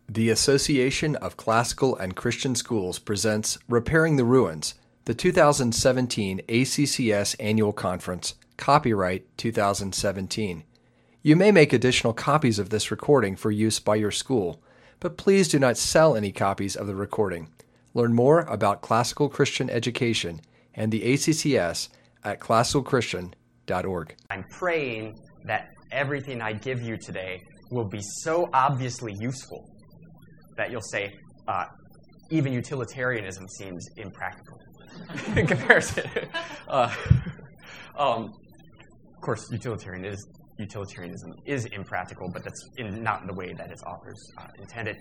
The Association of Classical and Christian Schools presents Repairing the Ruins, the 2017 ACCS Annual Conference, copyright 2017. You may make additional copies of this recording for use by your school, but please do not sell any copies of the recording. Learn more about classical Christian education and the ACCS at classicalchristian.org. I'm praying that everything I give you today will be so obviously useful that you'll say, even utilitarianism seems impractical in comparison. Of course, utilitarianism is impractical, but that's not in the way that its authors intended.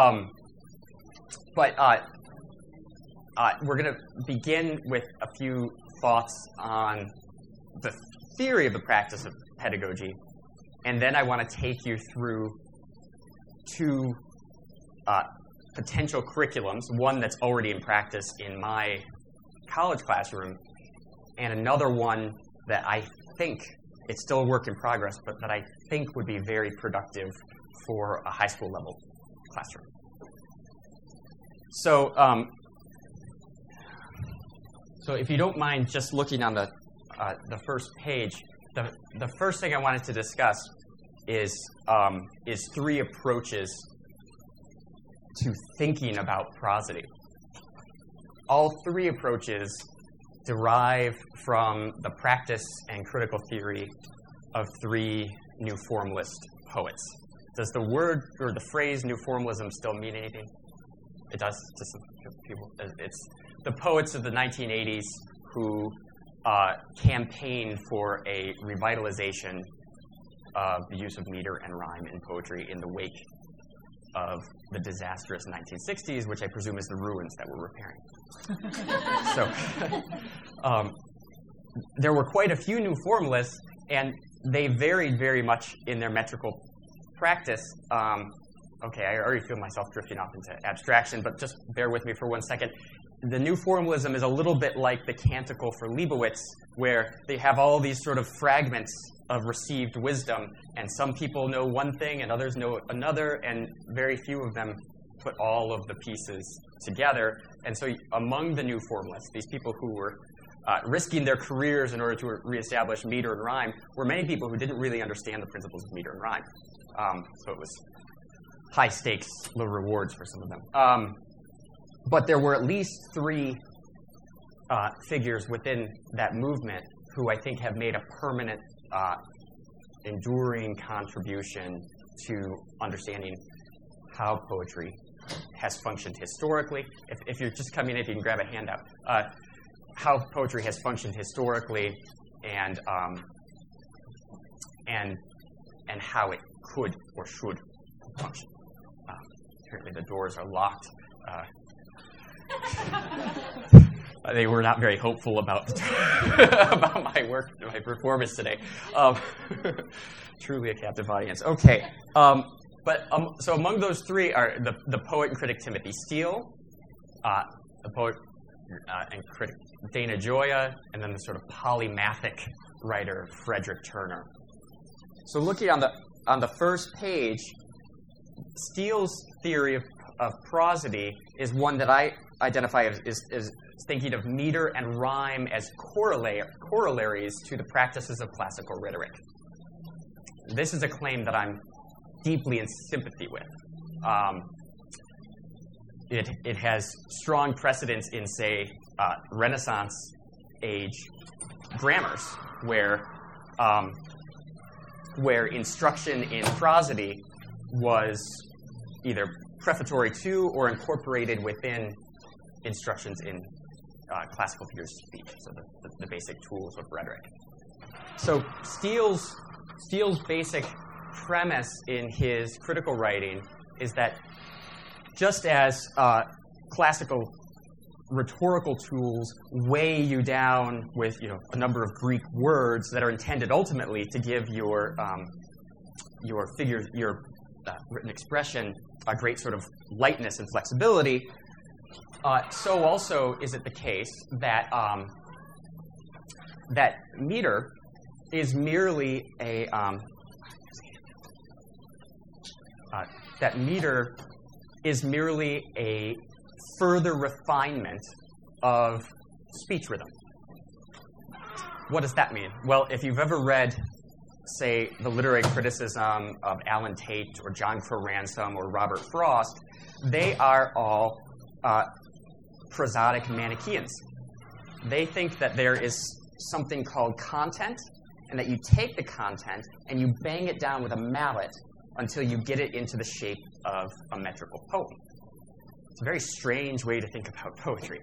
But we're going to begin with a few thoughts on the theory of the practice of pedagogy, and then I want to take you through two potential curriculums, one that's already in practice in my college classroom, and another one that I think, it's still a work in progress, but that I think would be very productive for a high school level classroom. So if you don't mind just looking on the first page, the first thing I wanted to discuss is three approaches to thinking about prosody. All three approaches derive from the practice and critical theory of three New Formalist poets. Does the word or the phrase New Formalism still mean anything? It does to some people. It's the poets of the 1980s who campaigned for a revitalization of the use of meter and rhyme in poetry in the wake of the disastrous 1960s, which I presume is the ruins that we're repairing. So there were quite a few New Formalists, and they varied very much in their metrical practice. Okay, I already feel myself drifting off into abstraction, but just bear with me for 1 second. The New Formalism is a little bit like the Canticle for Leibowitz, where they have all these sort of fragments of received wisdom, and some people know one thing and others know another, and very few of them put all of the pieces together. And so among the New Formalists, these people who were risking their careers in order to reestablish meter and rhyme, were many people who didn't really understand the principles of meter and rhyme. So it was high stakes, low rewards for some of them. But there were at least three figures within that movement who I think have made a permanent, enduring contribution to understanding how poetry has functioned historically. If you're just coming in, if you can grab a handout. How poetry has functioned historically, and how it could or should function. Apparently the doors are locked. They were not very hopeful about about my work, my performance today. Truly a captive audience. Okay, so among those three are the poet and critic Timothy Steele, the poet and critic Dana Gioia, and then the sort of polymathic writer Frederick Turner. So looking on the first page, Steele's theory of prosody is one that I identify as thinking of meter and rhyme as corollaries to the practices of classical rhetoric. This is a claim that I'm deeply in sympathy with. It has strong precedence in, say, Renaissance age grammars, where instruction in prosody was either prefatory to or incorporated within instructions in classical figures of speech, so the basic tools of rhetoric. So Steele's basic premise in his critical writing is that just as classical rhetorical tools weigh you down with a number of Greek words that are intended ultimately to give your figure, your written expression, a great sort of lightness and flexibility, so also is it the case that that meter is merely a that meter is merely a further refinement of speech rhythm. What does that mean? Well, if you've ever read, say, the literary criticism of Alan Tate or John Crowe Ransom or Robert Frost, they are all prosodic Manichaeans. They think that there is something called content, and that you take the content and you bang it down with a mallet until you get it into the shape of a metrical poem. It's a very strange way to think about poetry.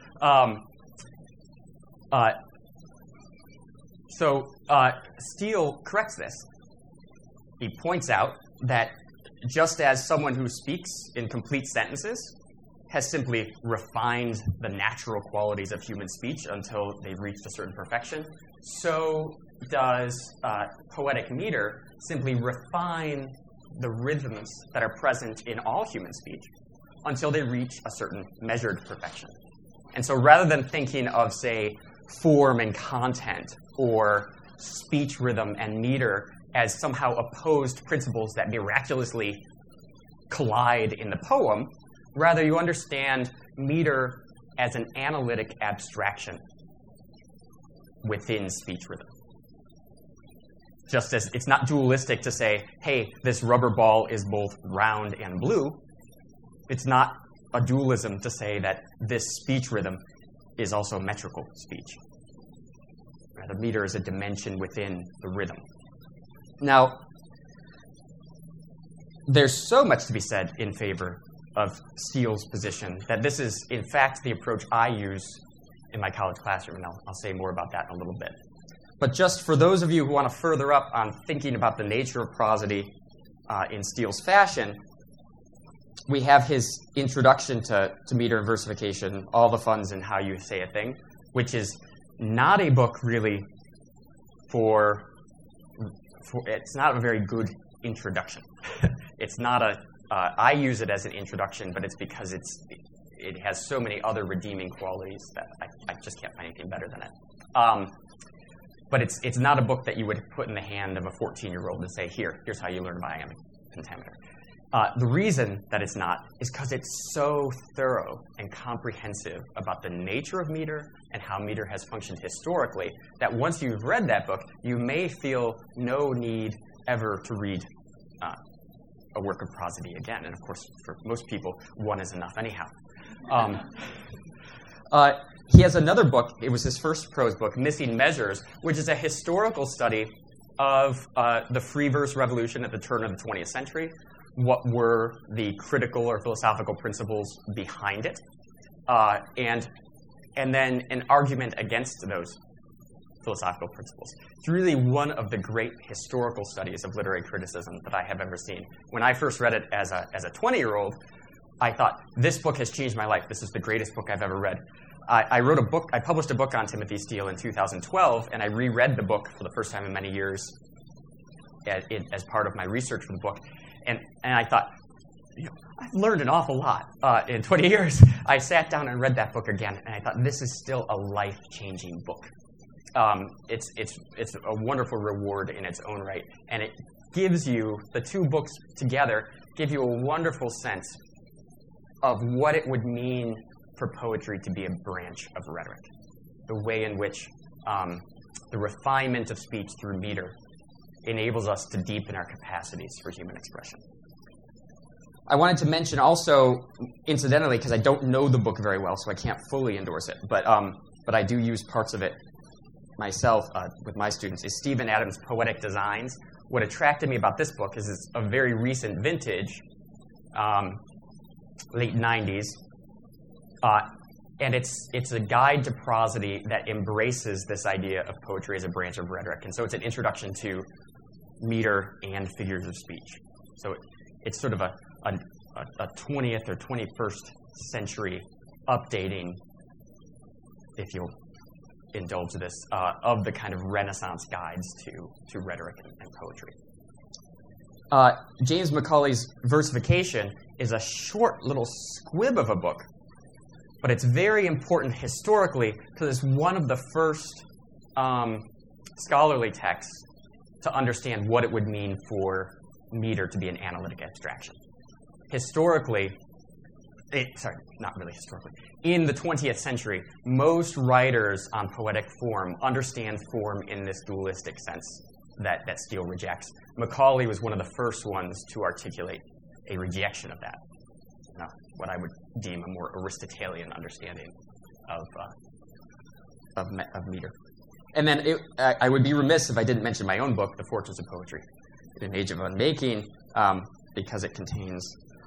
So Steele corrects this. He points out that just as someone who speaks in complete sentences has simply refined the natural qualities of human speech until they've reached a certain perfection, so does poetic meter simply refine the rhythms that are present in all human speech until they reach a certain measured perfection. And so rather than thinking of, say, form and content or speech rhythm and meter as somehow opposed principles that miraculously collide in the poem, rather you understand meter as an analytic abstraction within speech rhythm. Just as it's not dualistic to say, hey, this rubber ball is both round and blue, it's not a dualism to say that this speech rhythm is also metrical speech. The meter is a dimension within the rhythm. Now, there's so much to be said in favor of Steele's position that this is, in fact, the approach I use in my college classroom, and I'll say more about that in a little bit. But just for those of you who want to further up on thinking about the nature of prosody in Steele's fashion, we have his introduction to meter and versification, All the Funds in How You Say a Thing, which is not a book really for it's not a very good introduction. It's not I use it as an introduction, but it's because it has so many other redeeming qualities that I just can't find anything better than it. But it's not a book that you would put in the hand of a 14-year-old and say, here's how you learn about iambic pentameter. The reason that it's not is because it's so thorough and comprehensive about the nature of meter and how meter has functioned historically that once you've read that book, you may feel no need ever to read a work of prosody again. And of course, for most people, one is enough anyhow. He has another book. It was his first prose book, Missing Measures, which is a historical study of the free verse revolution at the turn of the 20th century. What were the critical or philosophical principles behind it, and then an argument against those philosophical principles. It's really one of the great historical studies of literary criticism that I have ever seen. When I first read it as a 20-year-old, I thought, this book has changed my life. This is the greatest book I've ever read. I published a book on Timothy Steele in 2012, and I reread the book for the first time in many years as part of my research for the book. And I thought, I've learned an awful lot in 20 years. I sat down and read that book again, and I thought, this is still a life-changing book. It's a wonderful reward in its own right, and it gives you, the two books together, give you a wonderful sense of what it would mean for poetry to be a branch of rhetoric, the way in which the refinement of speech through meter enables us to deepen our capacities for human expression. I wanted to mention also, incidentally, because I don't know the book very well, so I can't fully endorse it, but I do use parts of it myself with my students, is Stephen Adams' Poetic Designs. What attracted me about this book is it's a very recent vintage, late 90s, and it's a guide to prosody that embraces this idea of poetry as a branch of rhetoric. And so it's an introduction to meter and figures of speech. So it's sort of a 20th or 21st century updating, if you'll indulge this, of the kind of Renaissance guides to rhetoric and poetry. James Macaulay's Versification is a short little squib of a book, but it's very important historically because it's one of the first scholarly texts to understand what it would mean for meter to be an analytic abstraction. Historically, not really historically. In the 20th century, most writers on poetic form understand form in this dualistic sense that Steele rejects. Macaulay was one of the first ones to articulate a rejection of that, what I would deem a more Aristotelian understanding of meter. And then I would be remiss if I didn't mention my own book, The Fortunes of Poetry in an Age of Unmaking, because it contains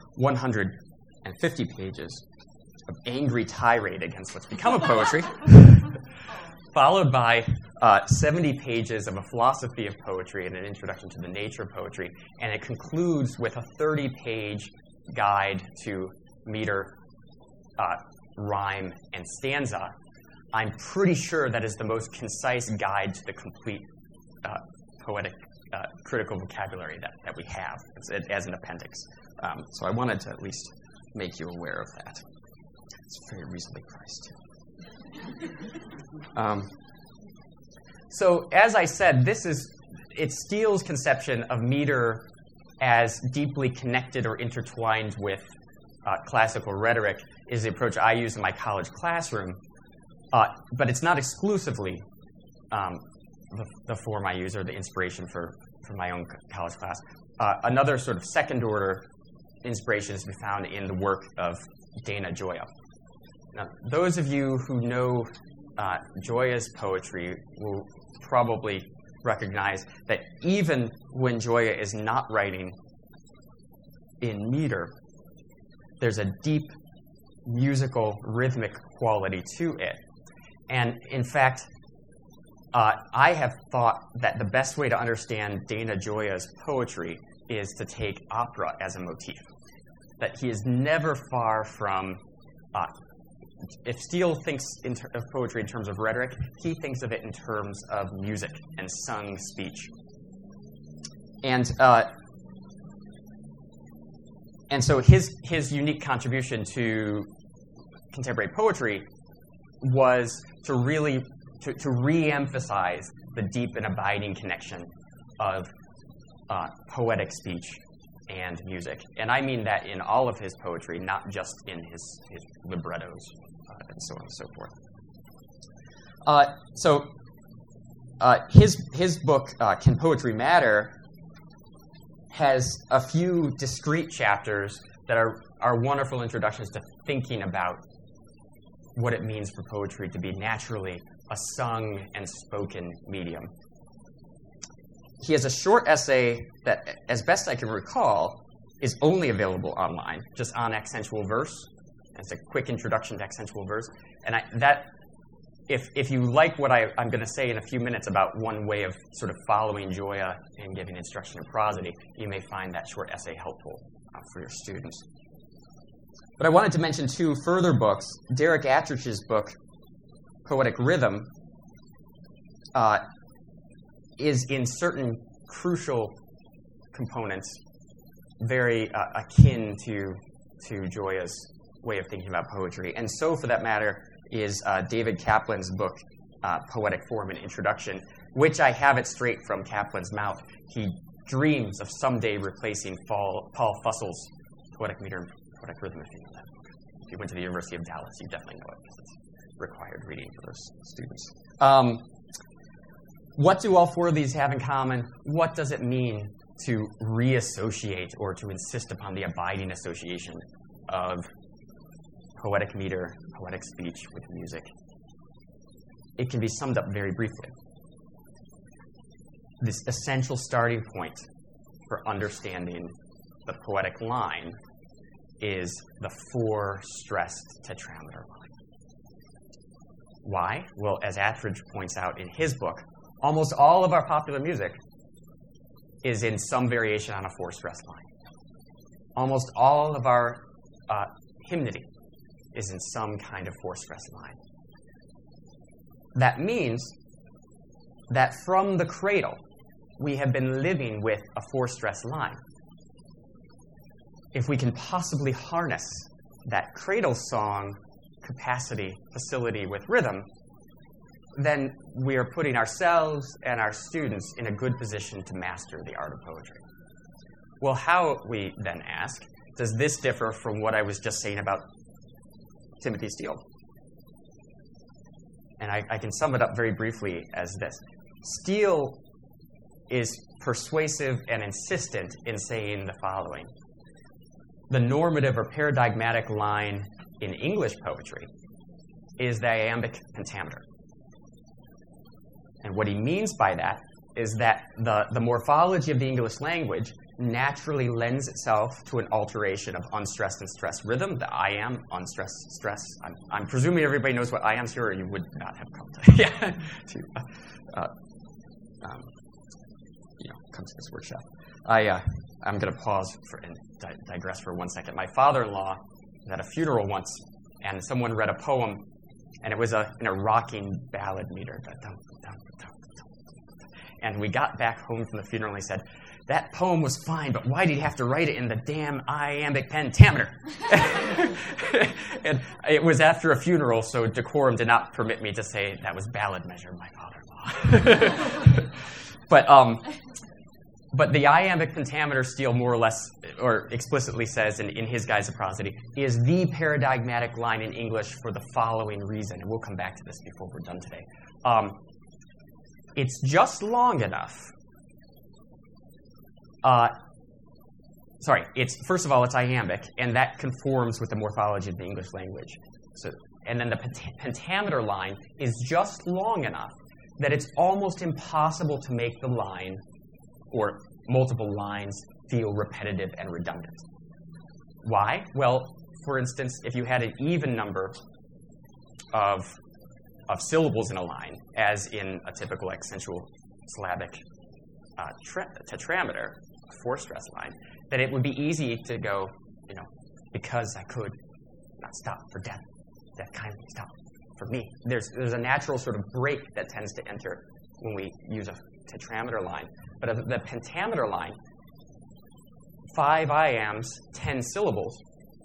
150 pages of angry tirade against what's become of poetry, followed by 70 pages of a philosophy of poetry and an introduction to the nature of poetry, and it concludes with a 30-page guide to meter, rhyme, and stanza. I'm pretty sure that is the most concise guide to the complete poetic critical vocabulary that we have as an appendix. So I wanted to at least make you aware of that. It's very reasonably priced, too. So as I said, it's Steele's conception of meter as deeply connected or intertwined with classical rhetoric is the approach I use in my college classroom. But it's not exclusively the form I use or the inspiration for my own college class. Another sort of second-order inspiration is to be found in the work of Dana Gioia. Now, those of you who know Gioia's poetry will probably recognize that even when Gioia is not writing in meter, there's a deep musical, rhythmic quality to it. And in fact, I have thought that the best way to understand Dana Gioia's poetry is to take opera as a motif. That he is never far from, if Steele thinks of poetry in terms of rhetoric, he thinks of it in terms of music and sung speech. And so his unique contribution to contemporary poetry was to really to re-emphasize the deep and abiding connection of poetic speech and music. And I mean that in all of his poetry, not just in his librettos and so on and so forth. His book, Can Poetry Matter, has a few discrete chapters that are wonderful introductions to thinking about what it means for poetry to be naturally a sung and spoken medium. He has a short essay that, as best I can recall, is only available online, just on accentual verse. It's a quick introduction to accentual verse. And if you like what I'm going to say in a few minutes about one way of sort of following Gioia and giving instruction in prosody, you may find that short essay helpful for your students. But I wanted to mention two further books. Derek Attrich's book, Poetic Rhythm, is in certain crucial components very akin to Gioia's way of thinking about poetry. And so, for that matter, is David Kaplan's book, Poetic Form and Introduction, which I have it straight from Kaplan's mouth. He dreams of someday replacing Paul Fussell's Poetic Meter and Poetic Rhythm, if you know that book. If you went to the University of Dallas, you definitely know it, because it's required reading for those students. What do all four of these have in common? What does it mean to reassociate or to insist upon the abiding association of poetic meter, poetic speech with music? It can be summed up very briefly. This essential starting point for understanding the poetic line is the four-stressed tetrameter line. Why? Well, as Attridge points out in his book, almost all of our popular music is in some variation on a four-stressed line. Almost all of our hymnody is in some kind of four-stressed line. That means that from the cradle, we have been living with a four-stressed line. If we can possibly harness that cradle song capacity, facility with rhythm, then we are putting ourselves and our students in a good position to master the art of poetry. Well, how, we then ask, does this differ from what I was just saying about Timothy Steele? And I can sum it up very briefly as this. Steele is persuasive and insistent in saying the following. The normative or paradigmatic line in English poetry is the iambic pentameter. And what he means by that is that the morphology of the English language naturally lends itself to an alteration of unstressed and stressed rhythm, the iamb, unstressed, stress. I'm presuming everybody knows what iambs here, or you would not have come to come to this workshop. I'm going to pause and digress for 1 second. My father-in-law was at a funeral once, and someone read a poem, and it was in a rocking ballad meter. And we got back home from the funeral, and he said, "That poem was fine, but why did he have to write it in the damn iambic pentameter?" And it was after a funeral, so decorum did not permit me to say that was ballad measure, my father-in-law. But the iambic pentameter, Steele more or less, or explicitly says in his Guides to Prosody, is the paradigmatic line in English for the following reason, and we'll come back to this before we're done today. It's just long enough. First of all, it's iambic, and that conforms with the morphology of the English language. And then the pentameter line is just long enough that it's almost impossible to make the line or multiple lines feel repetitive and redundant. Why? Well, for instance, if you had an even number of syllables in a line, as in a typical accentual syllabic tetrameter, a four-stress line, then it would be easy to go, because I could not stop for death, death kindly stop for me. There's a natural sort of break that tends to enter when we use a tetrameter line. But the pentameter line, 5 iambs, 10 syllables,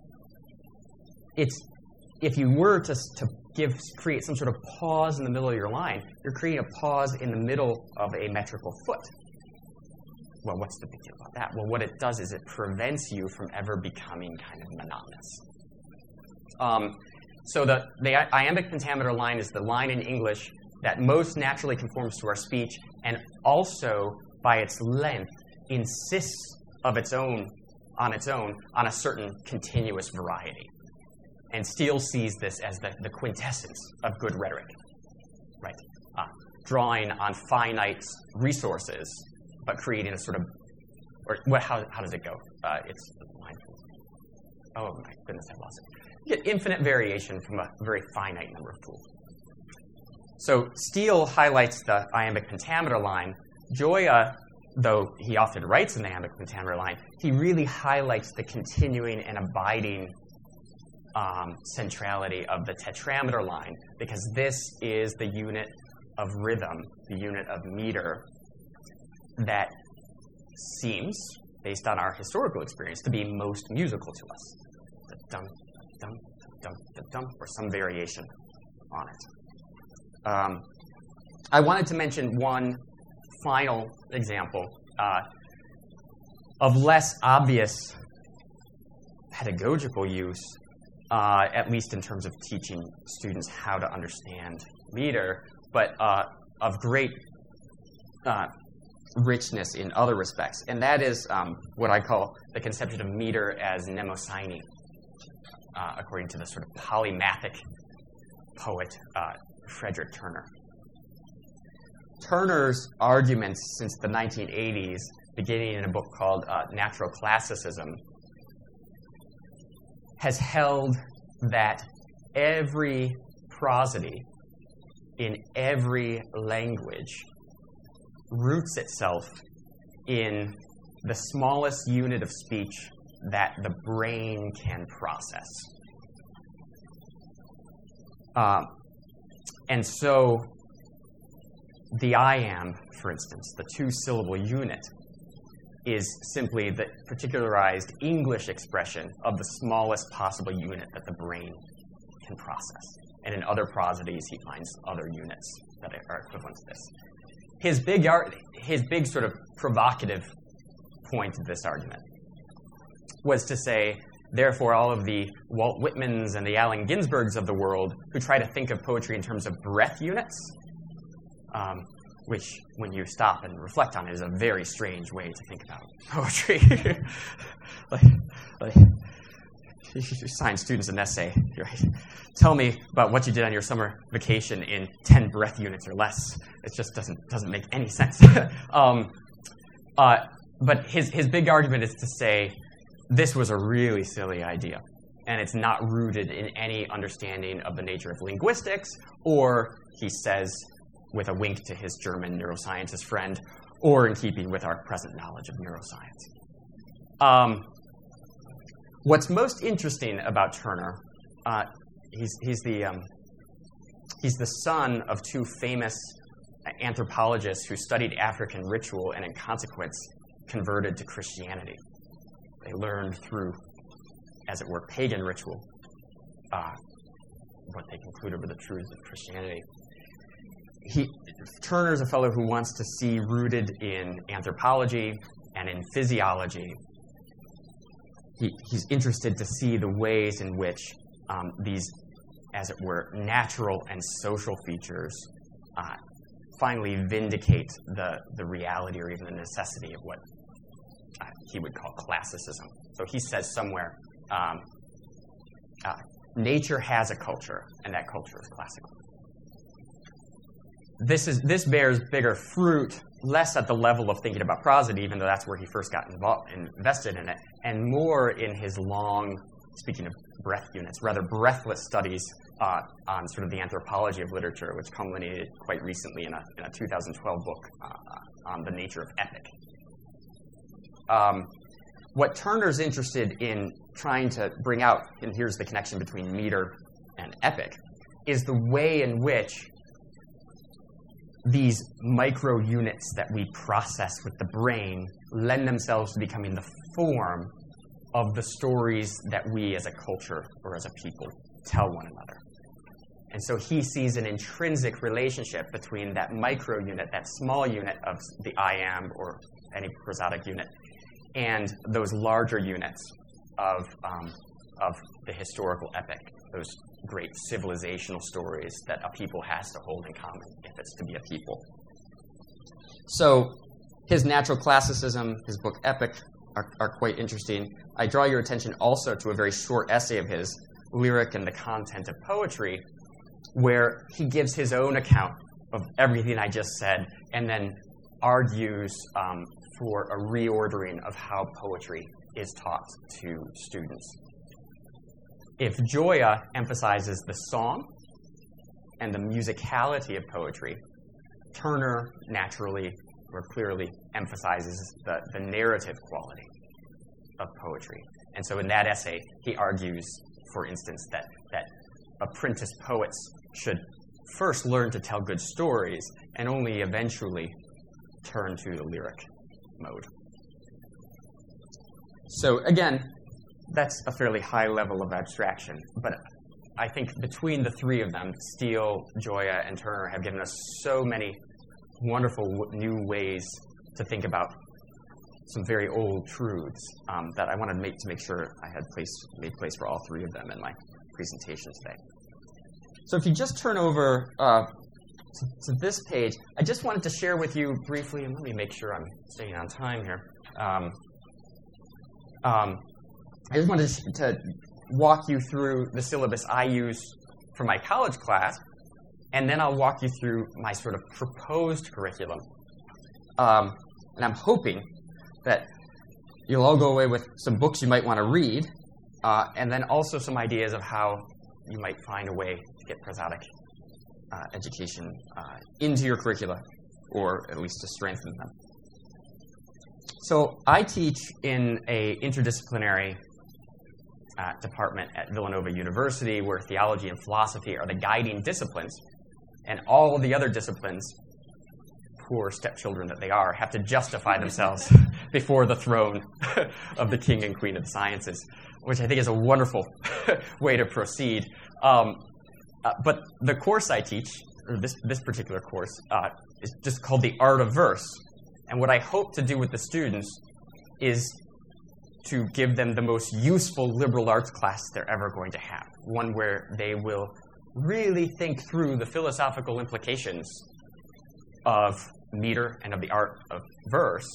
if you were to create some sort of pause in the middle of your line, you're creating a pause in the middle of a metrical foot. Well, what's the big deal about that? Well, what it does is it prevents you from ever becoming kind of monotonous. So the iambic pentameter line is the line in English that most naturally conforms to our speech, and also, by its length, insists on its own on a certain continuous variety. And Steele sees this as the quintessence of good rhetoric, right? Drawing on finite resources, but creating a sort of, how does it go? It's mindful. Oh my goodness, I lost it. You get infinite variation from a very finite number of tools. So Steele highlights the iambic pentameter line. Gioia, though he often writes in the iambic pentameter line, he really highlights the continuing and abiding centrality of the tetrameter line, because this is the unit of rhythm, the unit of meter, that seems, based on our historical experience, to be most musical to us. The dum, dum, dum, dum, dum, or some variation on it. I wanted to mention one final example of less obvious pedagogical use, at least in terms of teaching students how to understand meter, but of great richness in other respects. And that is what I call the conception of meter as mnemosyne, according to the sort of polymathic poet Frederick Turner. Turner's arguments since the 1980s, beginning in a book called Natural Classicism, has held that every prosody in every language roots itself in the smallest unit of speech that the brain can process. And so the iamb, for instance, the two-syllable unit, is simply the particularized English expression of the smallest possible unit that the brain can process. And in other prosodies, he finds other units that are equivalent to this. His big sort of provocative point of this argument was to say, therefore, all of the Walt Whitmans and the Allen Ginsbergs of the world who try to think of poetry in terms of breath units, which, when you stop and reflect on it, is a very strange way to think about poetry. like you assign students an essay, right? Tell me about what you did on your summer vacation in 10 breath units or less. It just doesn't make any sense. But his big argument is to say, this was a really silly idea, and it's not rooted in any understanding of the nature of linguistics, or, he says, with a wink to his German neuroscientist friend, or in keeping with our present knowledge of neuroscience. What's most interesting about Turner, he's the son of two famous anthropologists who studied African ritual and, in consequence, converted to Christianity. They learned through, as it were, pagan ritual, what they concluded were the truths of Christianity. Turner's a fellow who wants to see rooted in anthropology and in physiology. He's interested to see the ways in which these, as it were, natural and social features finally vindicate the reality or even the necessity of what he would call classicism. So he says somewhere, nature has a culture, and that culture is classical. This bears bigger fruit, less at the level of thinking about prosody, even though that's where he first got invested in it, and more in his long, speaking of breath units, rather breathless studies on sort of the anthropology of literature, which culminated quite recently in a 2012 book on the nature of epic. What Turner's interested in trying to bring out, and here's the connection between meter and epic, is the way in which these micro units that we process with the brain lend themselves to becoming the form of the stories that we as a culture or as a people tell one another. And so he sees an intrinsic relationship between that micro unit, that small unit of the I am or any prosodic unit, and those larger units of the historical epic, those great civilizational stories that a people has to hold in common if it's to be a people. So his natural classicism, his book Epic, are quite interesting. I draw your attention also to a very short essay of his, Lyric and the Content of Poetry, where he gives his own account of everything I just said and then argues for a reordering of how poetry is taught to students. If Gioia emphasizes the song and the musicality of poetry, Turner naturally or clearly emphasizes the narrative quality of poetry. And so in that essay, he argues, for instance, that apprentice poets should first learn to tell good stories and only eventually turn to the lyric mode. So again, that's a fairly high level of abstraction, but I think between the three of them, Steele, Gioia, and Turner have given us so many wonderful new ways to think about some very old truths that I wanted to make sure I had made place for all three of them in my presentation today. So if you just turn over to this page, I just wanted to share with you briefly, and let me make sure I'm staying on time here. I just wanted to walk you through the syllabus I use for my college class, and then I'll walk you through my sort of proposed curriculum. And I'm hoping that you'll all go away with some books you might want to read, and then also some ideas of how you might find a way to get prosodic education into your curricula, or at least to strengthen them. So I teach in an interdisciplinary department at Villanova University, where theology and philosophy are the guiding disciplines, and all the other disciplines, poor stepchildren that they are, have to justify themselves before the throne of the king and queen of the sciences, which I think is a wonderful way to proceed. But the course I teach, or this particular course, is just called The Art of Verse. And what I hope to do with the students is to give them the most useful liberal arts class they're ever going to have, one where they will really think through the philosophical implications of meter and of the art of verse,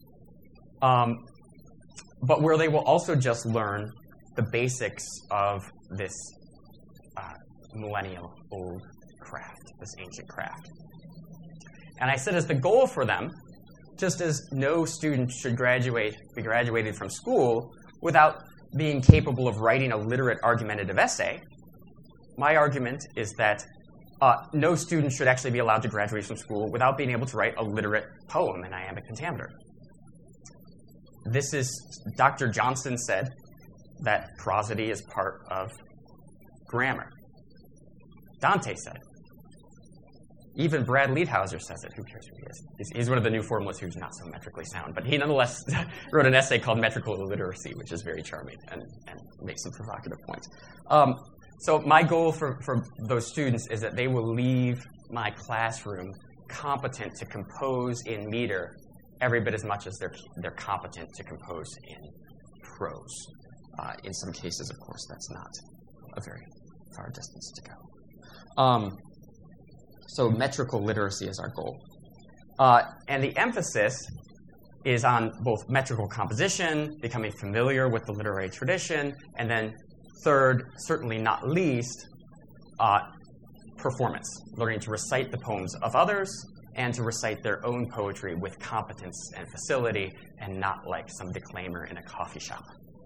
but where they will also just learn the basics of this millennial-old craft, this ancient craft. And I said as the goal for them, just as no student should be graduated from school without being capable of writing a literate argumentative essay, my argument is that no student should actually be allowed to graduate from school without being able to write a literate poem in iambic pentameter. This is, Dr. Johnson said that prosody is part of grammar. Dante said it. Even Brad Liedhauser says it. Who cares who he is? He's one of the new formalists who's not so metrically sound. But he nonetheless wrote an essay called Metrical Illiteracy, which is very charming and makes some provocative points. So my goal for those students is that they will leave my classroom competent to compose in meter every bit as much as they're competent to compose in prose. In some cases, of course, that's not a very far distance to go. So metrical literacy is our goal. And the emphasis is on both metrical composition, becoming familiar with the literary tradition, and then third, certainly not least, performance, learning to recite the poems of others and to recite their own poetry with competence and facility and not like some declaimer in a coffee shop.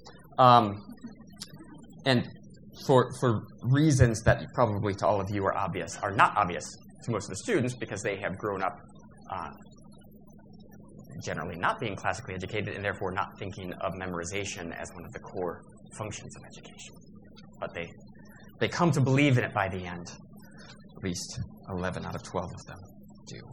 And for reasons that probably to all of you are not obvious to most of the students because they have grown up generally not being classically educated and therefore not thinking of memorization as one of the core functions of education. But they come to believe in it by the end. At least 11 out of 12 of them do.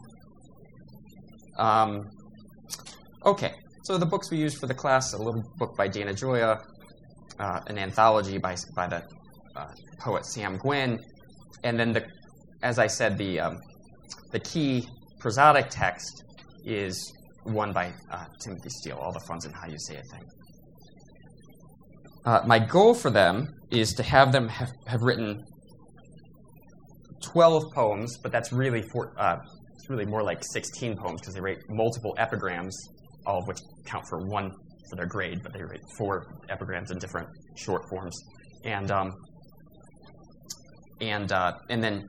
Okay, so the books we used for the class, a little book by Dana Gioia, an anthology by the poet Sam Gwynne, and then as I said, the key prosodic text is one by Timothy Steele, All the Funds in How You Say a Thing. My goal for them is to have them have written 12 poems, but that's really it's really more like 16 poems because they write multiple epigrams, all of which count for one for their grade, but they write 4 epigrams in different short forms, and then.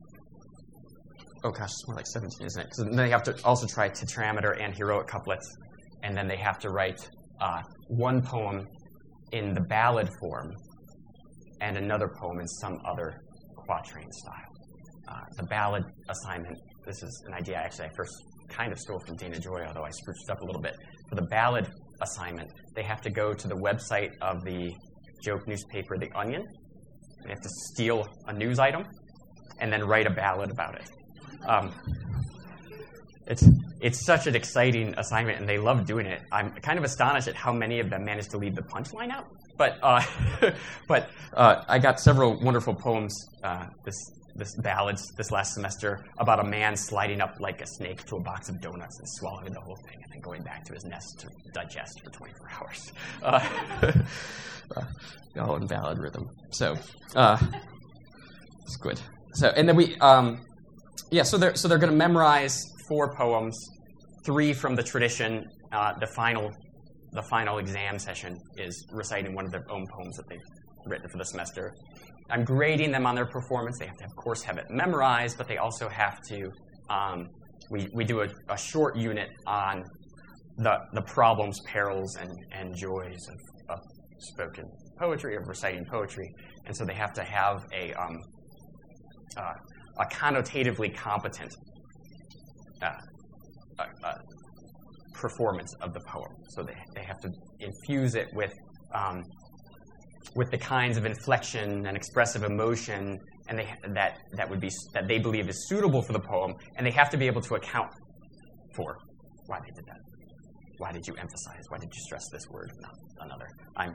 Oh gosh, it's more like 17, isn't it? Because then they have to also try tetrameter and heroic couplets, and then they have to write one poem in the ballad form and another poem in some other quatrain style. The ballad assignment, this is an idea I first kind of stole from Dana Gioia, although I spruced it up a little bit. For the ballad assignment, they have to go to the website of the joke newspaper, The Onion. They have to steal a news item and then write a ballad about it. It's such an exciting assignment, and they love doing it. I'm kind of astonished at how many of them managed to leave the punchline out. But I got several wonderful poems, this ballads this last semester about a man sliding up like a snake to a box of donuts and swallowing the whole thing, and then going back to his nest to digest for 24 hours. All in ballad rhythm. So it's good. So and then we. So they're going to memorize 4 poems, 3 from the tradition. The final exam session is reciting one of their own poems that they've written for the semester. I'm grading them on their performance. They have to, of course, have it memorized, but they also have to. We do a short unit on the problems, perils, and joys of spoken poetry, of reciting poetry, and so they have to have a connotatively competent performance of the poem. So they have to infuse it with the kinds of inflection and expressive emotion and that they believe is suitable for the poem, and they have to be able to account for why they did that. Why did you emphasize? Why did you stress this word, not another?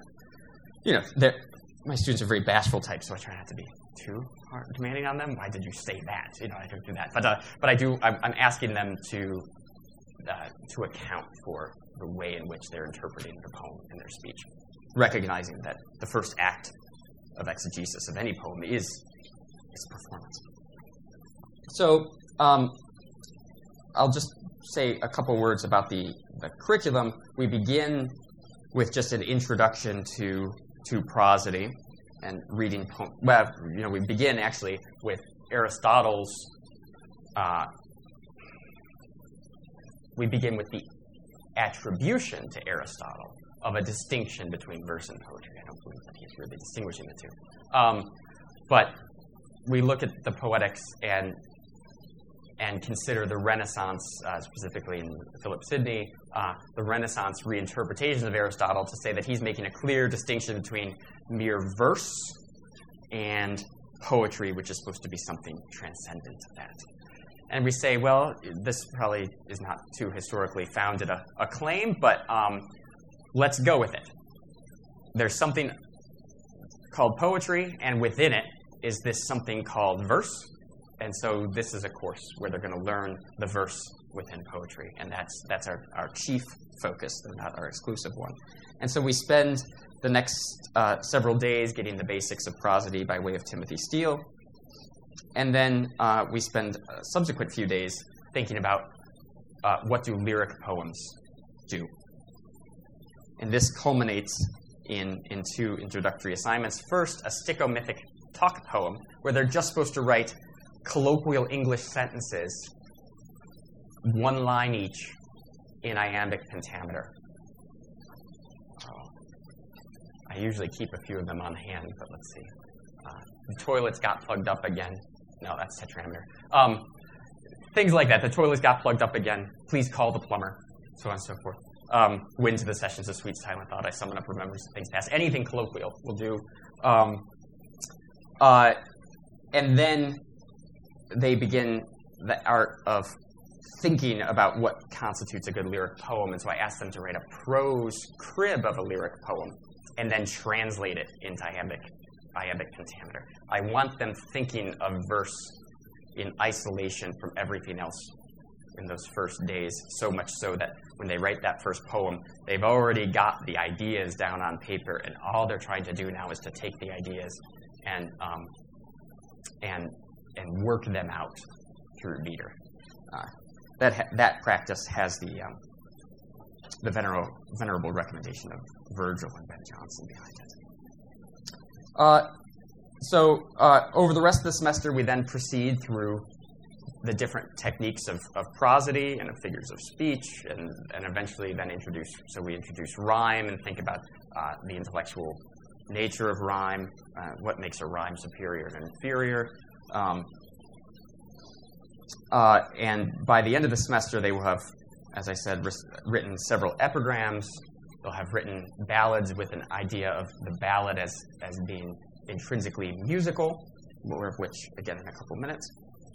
My students are very bashful types, so I try not to be too hard demanding on them. Why did you say that? I don't do that. But I'm asking them to account for the way in which they're interpreting the poem in their speech, recognizing that the first act of exegesis of any poem is its performance. So I'll just say a couple words about the curriculum. We begin with just an introduction to prosody and reading poems. Well, we begin actually with Aristotle's. We begin with the attribution to Aristotle of a distinction between verse and poetry. I don't believe that he's really distinguishing the two. But we look at the Poetics and consider the Renaissance, specifically in Philip Sidney, the Renaissance reinterpretation of Aristotle to say that he's making a clear distinction between mere verse and poetry, which is supposed to be something transcendent to that. And we say, well, this probably is not too historically founded a claim, but let's go with it. There's something called poetry, and within it is this something called verse. And so this is a course where they're going to learn the verse within poetry, and that's our chief focus, not our exclusive one. And so we spend the next several days getting the basics of prosody by way of Timothy Steele, and then we spend a subsequent few days thinking about what do lyric poems do. And this culminates in two introductory assignments. First, a stickomythic talk poem, where they're just supposed to write colloquial English sentences, one line each, in iambic pentameter. I usually keep a few of them on hand, but let's see. The toilets got plugged up again. No, that's tetrameter. Things like that. The toilets got plugged up again. Please call the plumber. So on and so forth. Win to the sessions of sweet silent thought. I summon up remembers things past. Anything colloquial will do. And then they begin the art of thinking about what constitutes a good lyric poem. And so I asked them to write a prose crib of a lyric poem and then translate it into iambic pentameter. I want them thinking of verse in isolation from everything else in those first days, so much so that when they write that first poem, they've already got the ideas down on paper, and all they're trying to do now is to take the ideas and work them out through meter. That practice has the venerable recommendation of Virgil and Ben Jonson behind it. So over the rest of the semester, we then proceed through the different techniques of prosody and of figures of speech, and eventually then we introduce rhyme and think about the intellectual nature of rhyme, what makes a rhyme superior and inferior. And by the end of the semester, they will have, as I said, written several epigrams. They'll have written ballads with an idea of the ballad as being intrinsically musical, more of which, again, in a couple minutes.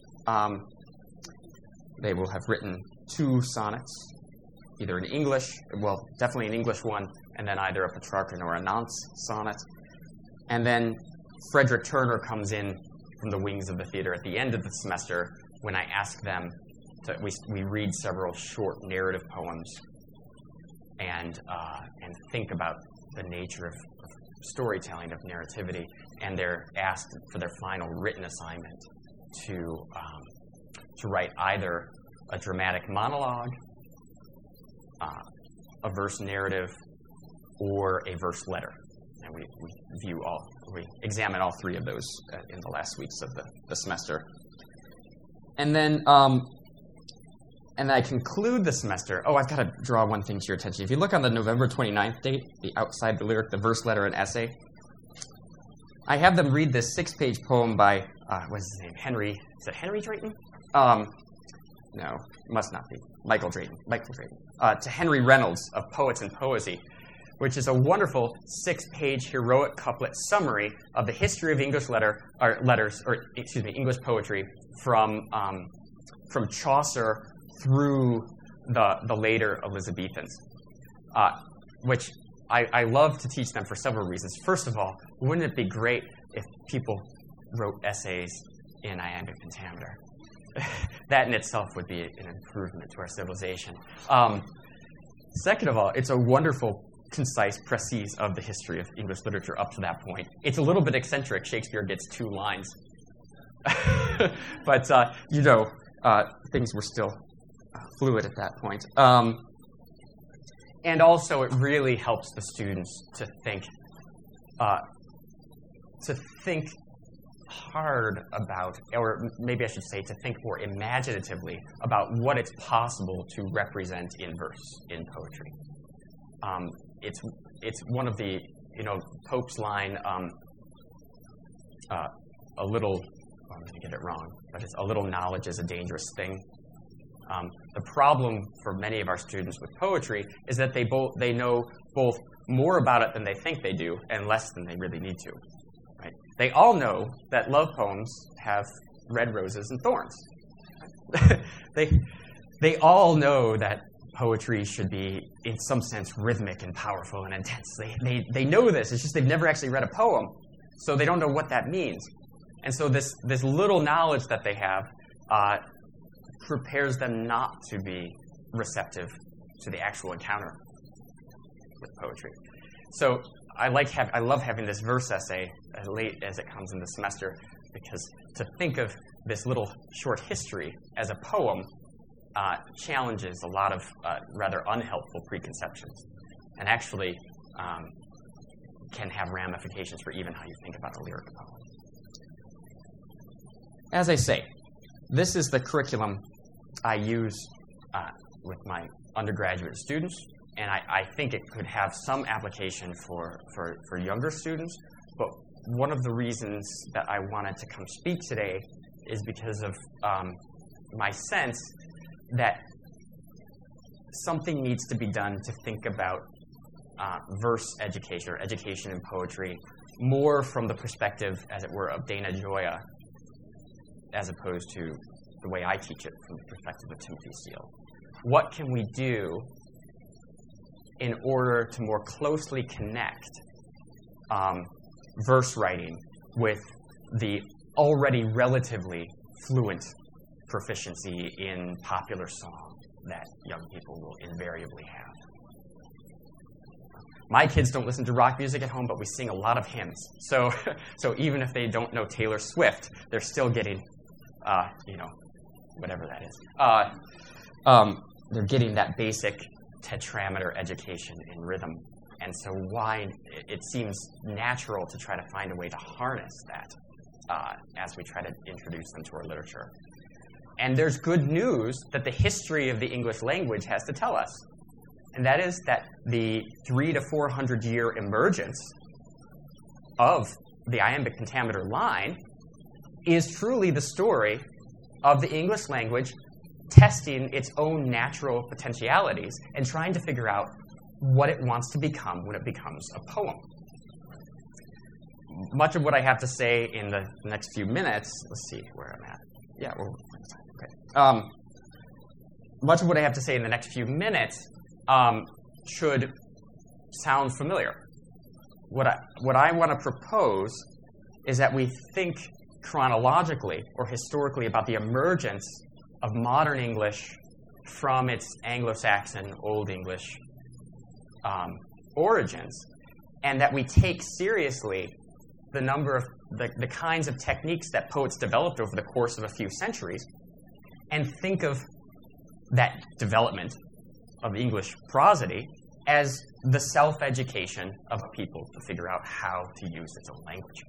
They will have written 2 sonnets, either in English, well, definitely an English one, and then either a Petrarchan or a Nantes sonnet. And then Frederick Turner comes in from the wings of the theater at the end of the semester when I ask them we read several short narrative poems and think about the nature of storytelling, of narrativity, and they're asked for their final written assignment to write either a dramatic monologue, a verse narrative, or a verse letter. And we examine all 3 of those in the last weeks of the semester. And then I conclude the semester. Oh, I've got to draw one thing to your attention. If you look on the November 29th date, the outside the lyric, the verse, letter, and essay, I have them read this 6-page poem by, what's his name, Henry, is it Henry Drayton? No, must not be. Michael Drayton. To Henry Reynolds of Poets and Poesy, which is a wonderful 6-page heroic couplet summary of the history of English English poetry from Chaucer through the later Elizabethans, which I love to teach them for several reasons. First of all, wouldn't it be great if people wrote essays in iambic pentameter? That in itself would be an improvement to our civilization. Second of all, it's a wonderful, concise précis of the history of English literature up to that point. It's a little bit eccentric. Shakespeare gets 2 lines. But, things were still fluid at that point. And also, it really helps the students to think hard about, or maybe I should say to think more imaginatively about what it's possible to represent in verse, in poetry. It's one of the, Pope's line, I'm going to get it wrong, but it's a little knowledge is a dangerous thing. The problem for many of our students with poetry is that they know both more about it than they think they do and less than they really need to. Right? They all know that love poems have red roses and thorns. They all know that poetry should be, in some sense, rhythmic and powerful and intense. They know this. It's just they've never actually read a poem, so they don't know what that means. And so this little knowledge that they have prepares them not to be receptive to the actual encounter with poetry. So I love having this verse essay as late as it comes in the semester, because to think of this little short history as a poem challenges a lot of rather unhelpful preconceptions, and actually can have ramifications for even how you think about a lyric poem. As I say, this is the curriculum I use with my undergraduate students, and I think it could have some application for younger students. But one of the reasons that I wanted to come speak today is because of my sense that something needs to be done to think about verse education, or education in poetry, more from the perspective, as it were, of Dana Gioia, as opposed to the way I teach it from the perspective of Timothy Steele. What can we do in order to more closely connect verse writing with the already relatively fluent proficiency in popular song that young people will invariably have? My kids don't listen to rock music at home, but we sing a lot of hymns. So even if they don't know Taylor Swift, they're still getting, whatever that is. They're getting that basic tetrameter education in rhythm. And so it seems natural to try to find a way to harness that as we try to introduce them to our literature. And there's good news that the history of the English language has to tell us. And that is that the 300 to 400 year emergence of the iambic pentameter line is truly the story of the English language testing its own natural potentialities and trying to figure out what it wants to become when it becomes a poem. Much of what I have to say in the next few minutes, let's see where I'm at. Yeah, okay. Much of what I have to say in the next few minutes should sound familiar. What I want to propose is that we think chronologically or historically about the emergence of modern English from its Anglo-Saxon Old English origins, and that we take seriously the number of the kinds of techniques that poets developed over the course of a few centuries, and think of that development of English prosody as the self-education of a people to figure out how to use its own language.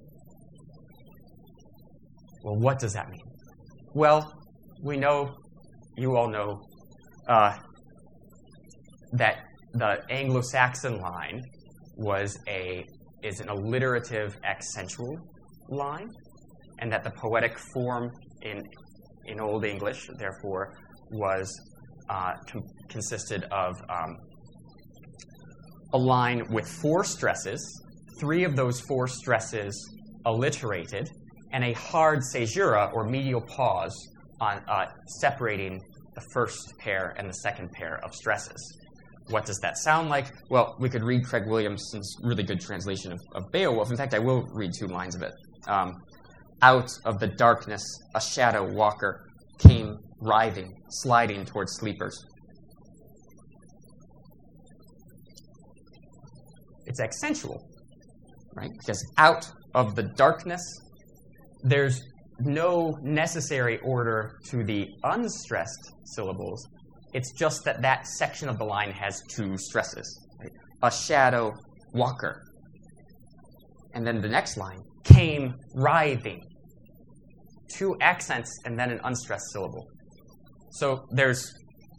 Well, what does that mean? Well, we know, you all know, that the Anglo-Saxon line is an alliterative accentual line, and that the poetic form in Old English, therefore, was consisted of a line with 4 stresses, 3 of those 4 stresses alliterated, and a hard caesura, or medial pause, on separating the first pair and the second pair of stresses. What does that sound like? Well, we could read Craig Williamson's really good translation of Beowulf. In fact, I will read 2 lines of it. Out of the darkness, a shadow walker came writhing, sliding towards sleepers. it's accentual, right? Because out of the darkness, there's no necessary order to the unstressed syllables. It's just that that section of the line has two stresses. Right? A shadow walker. And then the next line, came writhing. Two accents and then an unstressed syllable. So there's,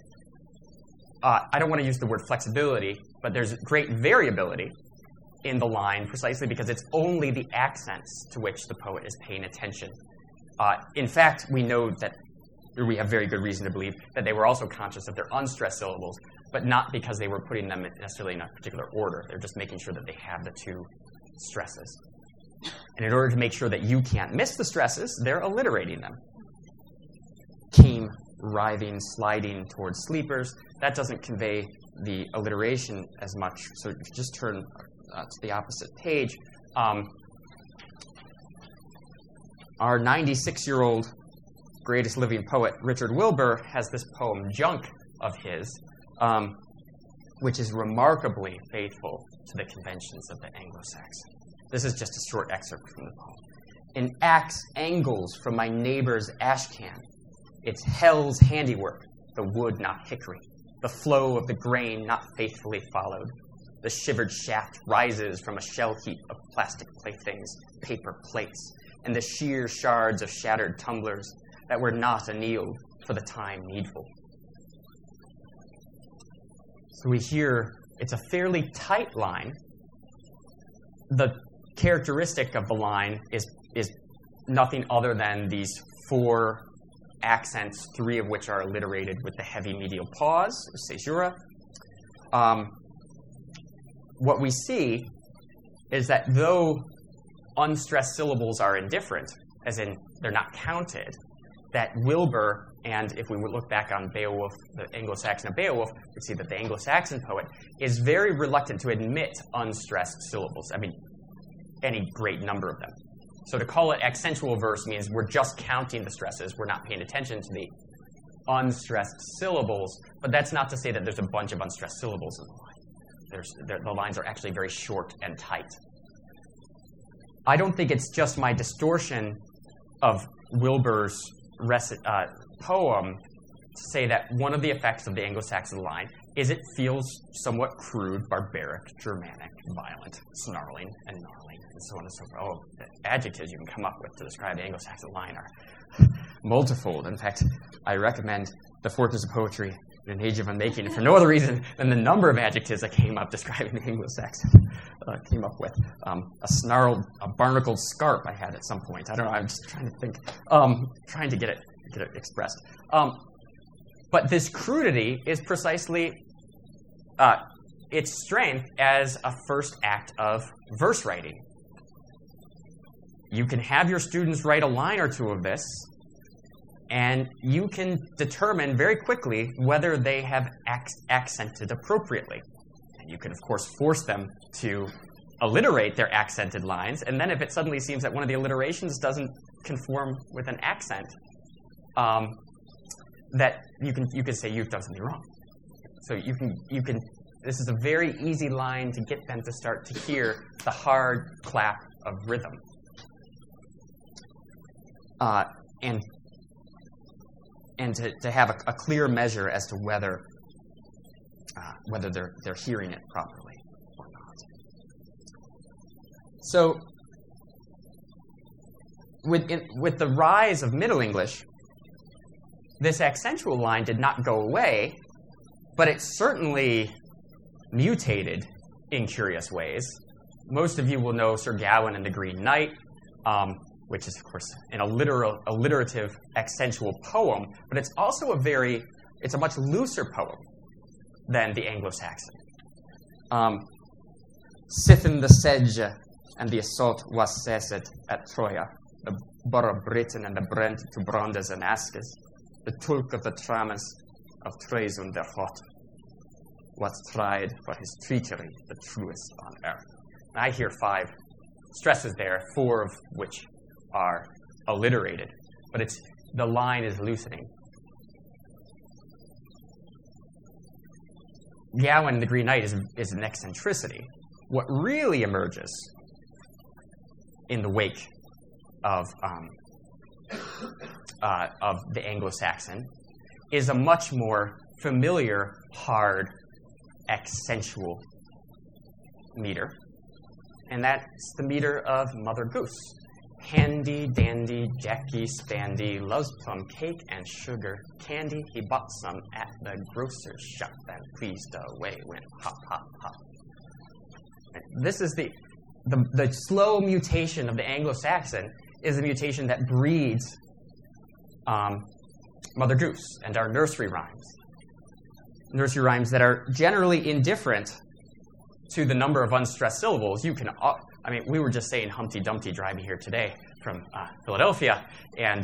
I don't want to use the word flexibility, but there's great variability in the line precisely because it's only the accents to which the poet is paying attention. In fact, we know that, or we have very good reason to believe, that they were also conscious of their unstressed syllables, but not because they were putting them necessarily in a particular order. They're just making sure that they have the two stresses. And in order to make sure that you can't miss the stresses, they're alliterating them. Came writhing, sliding towards sleepers. That doesn't convey the alliteration as much. So if you just turn to the opposite page, our 96-year-old greatest living poet, Richard Wilbur, has this poem, Junk, of his, which is remarkably faithful to the conventions of the Anglo-Saxon. This is just a short excerpt from the poem. An axe angles from my neighbor's ash can. It's hell's handiwork, the wood not hickory, the flow of the grain not faithfully followed. The shivered shaft rises from a shell heap of plastic playthings, paper plates, and the sheer shards of shattered tumblers that were not annealed for the time needful. So we hear it's a fairly tight line. The characteristic of the line is nothing other than these four accents, three of which are alliterated with the heavy medial pause, caesura. What we see is that though unstressed syllables are indifferent, as in they're not counted, that Wilbur, and if we would look back on Beowulf, the Anglo-Saxon of Beowulf, we'd see that the Anglo-Saxon poet is very reluctant to admit unstressed syllables. I mean, any great number of them. So to call it accentual verse means we're just counting the stresses. We're not paying attention to the unstressed syllables. But that's not to say that there's a bunch of unstressed syllables in the line. The lines are actually very short and tight. I don't think it's just my distortion of Wilbur's poem to say that one of the effects of the Anglo-Saxon line is it feels somewhat crude, barbaric, Germanic, violent, snarling, and gnarling, and so on and so forth. Oh, the adjectives you can come up with to describe the Anglo-Saxon line are multifold. In fact, I recommend The Fortress of Poetry in an Age of Unmaking for no other reason than the number of adjectives I came up describing the Anglo-Saxon came up with. A barnacled scarp I had at some point. I don't know, I'm just trying to think, trying to get it expressed. But this crudity is precisely its strength as a first act of verse writing. You can have your students write a line or two of this, and you can determine very quickly whether they have accented appropriately. And you can, of course, force them to alliterate their accented lines, and then if it suddenly seems that one of the alliterations doesn't conform with an accent, that you can say you've done something wrong. So you can. This is a very easy line to get them to start to hear the hard clap of rhythm, and to have a clear measure as to whether they're hearing it properly or not. So with the rise of Middle English, this accentual line did not go away, but it certainly mutated in curious ways. Most of you will know Sir Gawain and the Green Knight, which is, of course, an alliterative accentual poem, but it's also it's a much looser poem than the Anglo-Saxon. Sithen the sedge and the assault was cessed at Troia, the borough of Britain and the Brent to Brandes and Askes, the Tulk of the Tramas of Trezun der Hot was tried for his treachery, the truest on earth. And I hear 5 stresses there, 4 of which are alliterated, but the line is loosening. Gawain the Green Knight is an eccentricity. What really emerges in the wake of the Anglo-Saxon is a much more familiar, hard, accentual meter, and that's the meter of Mother Goose. Handy, dandy, Jackie, Spandy, loves plum cake and sugar candy. He bought some at the grocer's shop and pleased away went hop, hop, hop. And this is the slow mutation of the Anglo-Saxon is a mutation that breeds Mother Goose and our nursery rhymes. Nursery rhymes that are generally indifferent to the number of unstressed syllables. We were just saying Humpty Dumpty driving here today from Philadelphia, and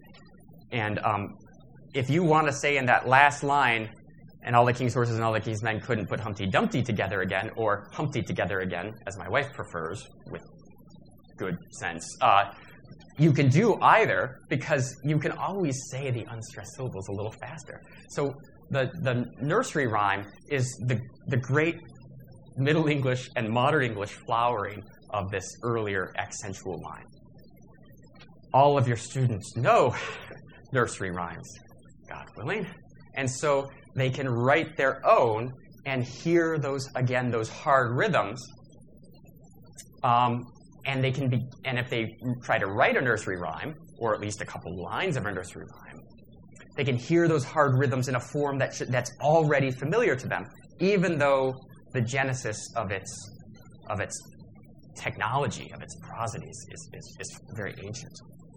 if you want to say in that last line, and all the king's horses and all the king's men couldn't put Humpty Dumpty together again, or Humpty together again, as my wife prefers, with good sense, you can do either, because you can always say the unstressed syllables a little faster. So the nursery rhyme is the great Middle English and Modern English flowering of this earlier accentual line. All of your students know nursery rhymes, God willing, and so they can write their own and hear those hard rhythms, and if they try to write a nursery rhyme, or at least a couple lines of a nursery rhyme, they can hear those hard rhythms in a form that's already familiar to them, even though the genesis of its technology, of its prosody, is very ancient.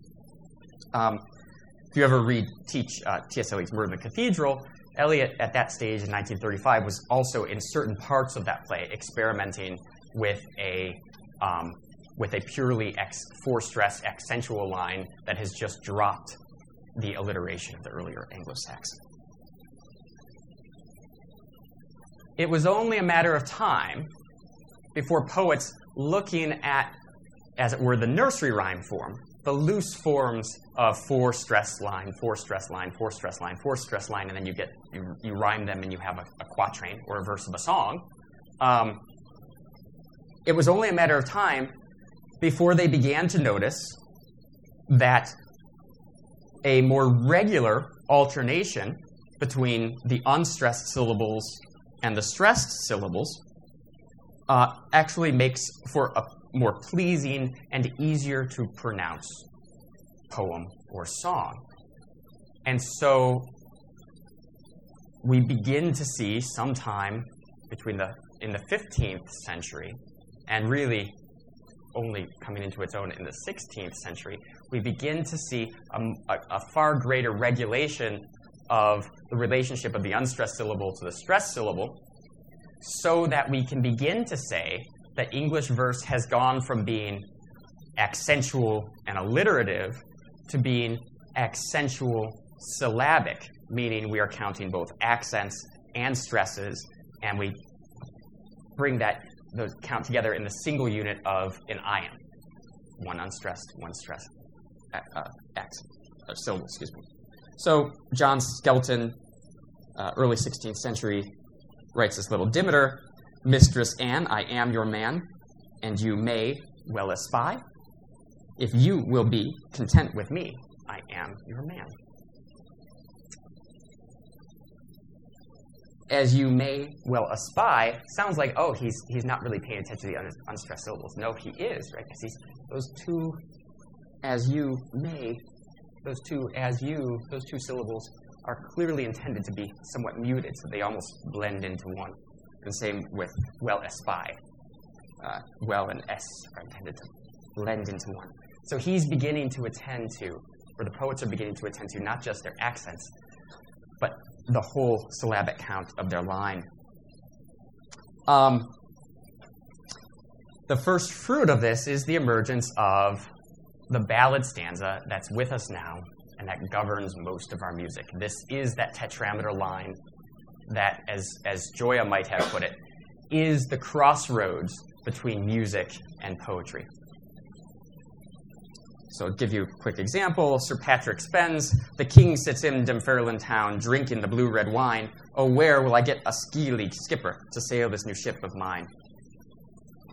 If you ever teach T.S. Eliot's Murder in the Cathedral, Eliot at that stage in 1935 was also in certain parts of that play experimenting with a purely four-stress accentual line that has just dropped the alliteration of the earlier Anglo-Saxon. It was only a matter of time before poets looking at, as it were, the nursery rhyme form, the loose forms of four-stress line, four-stress line, four-stress line, four-stress line, and then you rhyme them and you have a quatrain or a verse of a song. It was only a matter of time before they began to notice that a more regular alternation between the unstressed syllables and the stressed syllables actually makes for a more pleasing and easier to pronounce poem or song. And so we begin to see sometime in the 15th century, and really only coming into its own in the 16th century, we begin to see a far greater regulation of the relationship of the unstressed syllable to the stressed syllable, so that we can begin to say that English verse has gone from being accentual and alliterative to being accentual syllabic, meaning we are counting both accents and stresses, and we bring those count together in the single unit of an iamb, one unstressed, one stressed accent, syllable, excuse me. So John Skelton, early 16th century, writes this little dimeter: Mistress Anne, I am your man, and you may well espy. If you will be content with me, I am your man. As you may well espy sounds like, oh, he's not really paying attention to the unstressed syllables. No, he is, right? Because those two, as you may, those two syllables are clearly intended to be somewhat muted, so they almost blend into one. The same with well espy. Well and s are intended to blend into one. So he's beginning to attend to, or the poets are beginning to attend to, not just their accents, but the whole syllabic count of their line. The first fruit of this is the emergence of the ballad stanza that's with us now and that governs most of our music. This is that tetrameter line that, as Joya might have put it, is the crossroads between music and poetry. So I'll give you a quick example. Sir Patrick Spens, the king sits in Dunfermline town, drinking the blue-red wine. Oh, where will I get a ski league skipper to sail this new ship of mine?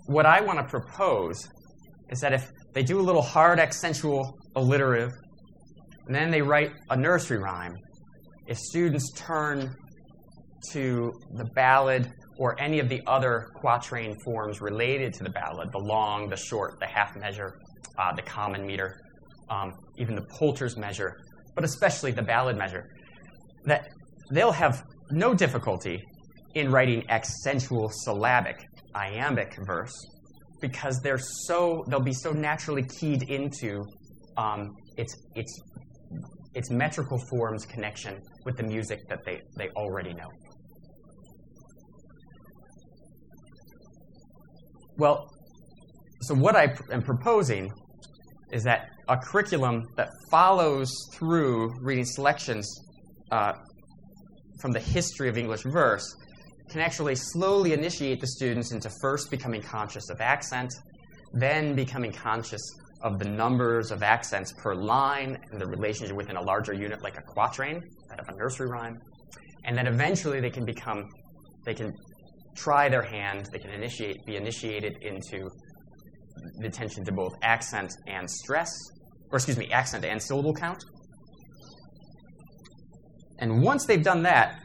what I want to propose is that if they do a little hard accentual alliterative, and then they write a nursery rhyme, if students turn to the ballad or any of the other quatrain forms related to the ballad, the long, the short, the half measure, the common meter, even the Poulter's measure, but especially the ballad measure, that they'll have no difficulty in writing accentual syllabic iambic verse because they'll be so naturally keyed into its metrical forms connection with the music that they already know. Well, so what I am proposing is that a curriculum that follows through reading selections from the history of English verse can actually slowly initiate the students into first becoming conscious of accent, then becoming conscious of the numbers of accents per line and the relationship within a larger unit like a quatrain, that of a nursery rhyme. And then eventually they can try their hand, they can be initiated into the attention to both accent and accent and syllable count. And once they've done that,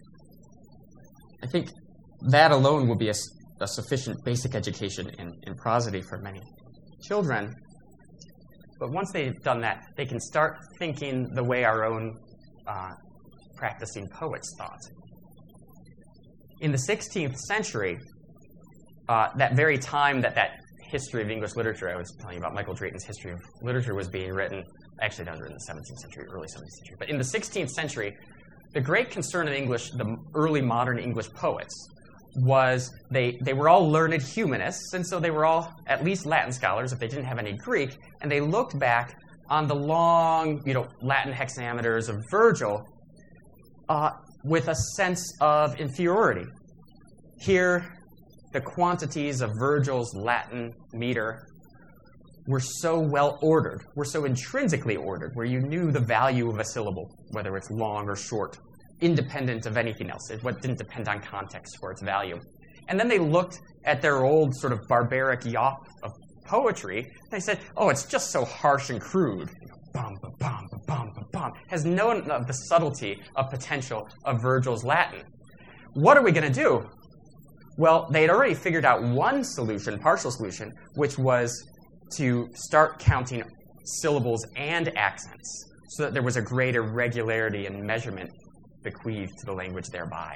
I think that alone will be a sufficient basic education in prosody for many children. But once they've done that, they can start thinking the way our own practicing poets thought. In the 16th century, that very time that history of English literature, I was telling you about Michael Drayton's history of literature was being written, actually that was written in the 17th century, early 17th century. But in the 16th century, the great concern of the early modern English poets, was they were all learned humanists, and so they were all at least Latin scholars if they didn't have any Greek, and they looked back on the long, Latin hexameters of Virgil with a sense of inferiority. Here, the quantities of Virgil's Latin meter were so well ordered, were so intrinsically ordered, where you knew the value of a syllable, whether it's long or short, independent of anything else. It didn't depend on context for its value. And then they looked at their old sort of barbaric yawp of poetry, and they said, oh, it's just so harsh and crude. Bum, ba, bum, ba, bum, ba, bum. Has none of the subtlety of potential of Virgil's Latin. What are we going to do? Well, they had already figured out one solution, partial solution, which was to start counting syllables and accents so that there was a greater regularity and measurement bequeathed to the language thereby.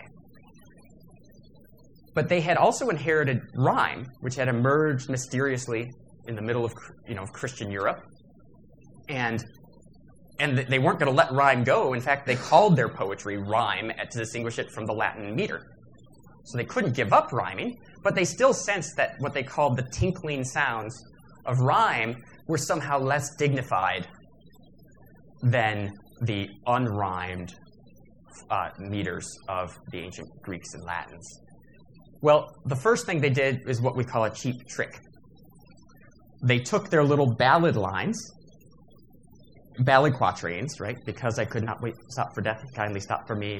But they had also inherited rhyme, which had emerged mysteriously in the middle of Christian Europe. And they weren't going to let rhyme go. In fact, they called their poetry rhyme to distinguish it from the Latin meter. So they couldn't give up rhyming, but they still sensed that what they called the tinkling sounds of rhyme were somehow less dignified than the unrhymed meters of the ancient Greeks and Latins. Well, the first thing they did is what we call a cheap trick. They took their little ballad lines, ballad quatrains, right? Because I could not wait, stop for death, kindly stop for me.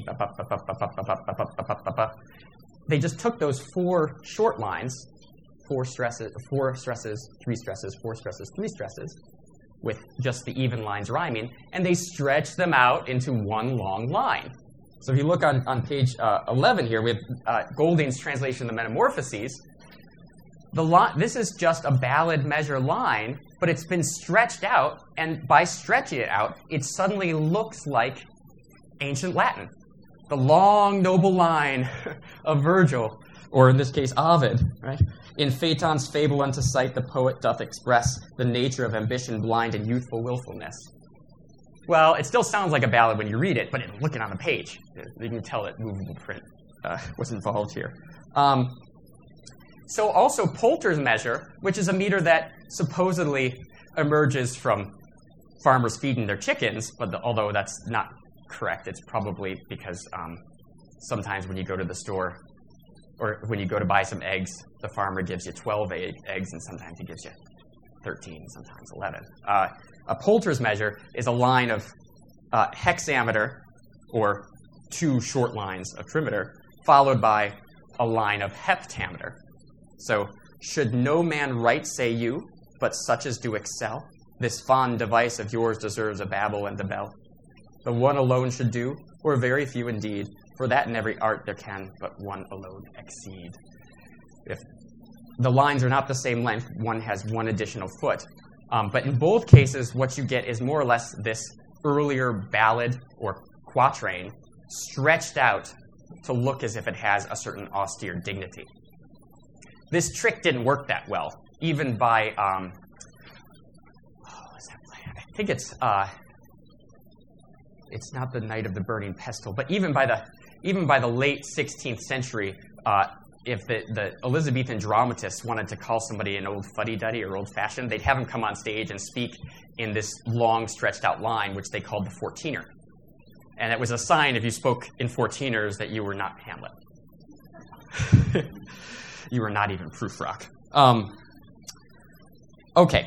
They just took those 4 short lines, 4 stresses, 3 stresses, 4 stresses, 3 stresses, with just the even lines rhyming, and they stretched them out into one long line. So if you look on page 11 here, we have Golding's translation of the Metamorphoses. This is just a ballad measure line, but it's been stretched out, and by stretching it out, it suddenly looks like ancient Latin. The long, noble line of Virgil, or in this case, Ovid, right? In Phaeton's fable unto sight, the poet doth express the nature of ambition blind and youthful willfulness. Well, it still sounds like a ballad when you read it, but looking on the page, you can tell that movable print was involved here. So also Poulter's measure, which is a meter that supposedly emerges from farmers feeding their chickens, but although that's not correct, it's probably because sometimes when you go to the store or when you go to buy some eggs, the farmer gives you 12 eggs and sometimes he gives you 13, sometimes 11. A Poulter's measure is a line of hexameter, or 2 short lines of trimeter, followed by a line of heptameter. So Should no man write, say you, but such as do excel? This fond device of yours deserves a babble and a bell. The one alone should do, or very few indeed, for that in every art there can but one alone exceed. If the lines are not the same length, one has one additional foot. But in both cases, what you get is more or less this earlier ballad or quatrain stretched out to look as if it has a certain austere dignity. This trick didn't work that well, even by, I think it's not the Night of the Burning Pestle, but even by the late 16th century, if the Elizabethan dramatists wanted to call somebody an old fuddy-duddy or old-fashioned, they'd have him come on stage and speak in this long, stretched-out line, which they called the 14er. And it was a sign, if you spoke in 14ers, that you were not Hamlet. You were not even Prufrock. Okay.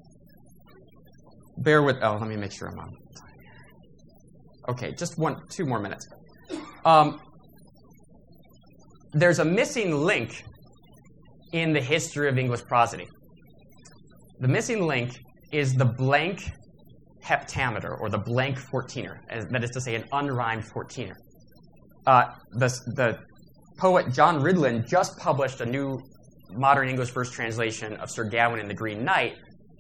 Bear with... Oh, let me make sure I'm on time. Okay, just 2 more minutes. There's a missing link in the history of English prosody. The missing link is the blank heptameter, or the blank 14er, that is to say, an unrhymed 14er. The poet John Ridlin just published a new modern English verse translation of Sir Gawain and the Green Knight,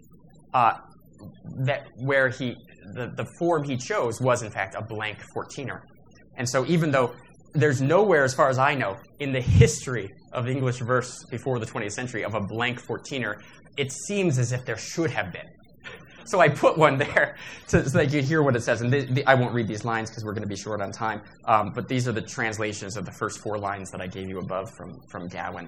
where the form he chose was, in fact, a blank 14er. And so even though there's nowhere, as far as I know, in the history of English verse before the 20th century of a blank 14er, it seems as if there should have been. So I put one there so that you hear what it says. And I won't read these lines because we're going to be short on time. But these are the translations of the first 4 lines that I gave you above from Gawain.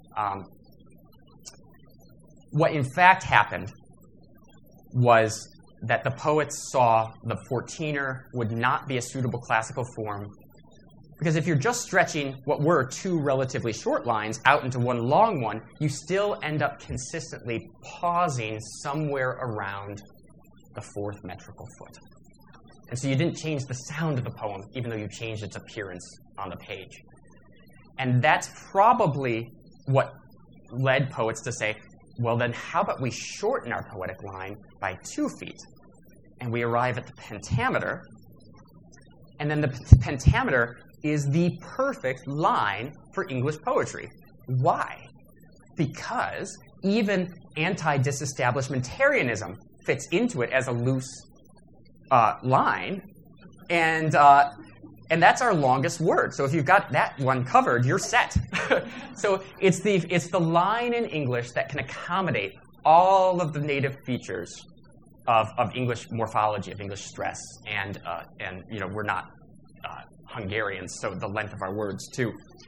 What in fact happened was that the poets saw the 14er would not be a suitable classical form, because if you're just stretching what were 2 relatively short lines out into one long one, you still end up consistently pausing somewhere around the 4th metrical foot. And so you didn't change the sound of the poem, even though you changed its appearance on the page. And that's probably what led poets to say, well, then how about we shorten our poetic line by 2 feet? And we arrive at the pentameter. And then the pentameter is the perfect line for English poetry. Why? Because even anti-disestablishmentarianism fits into it as a loose line, and that's our longest word. So if you've got that one covered, you're set. So it's the line in English that can accommodate all of the native features of English morphology, of English stress, and we're not Hungarians, so the length of our words too.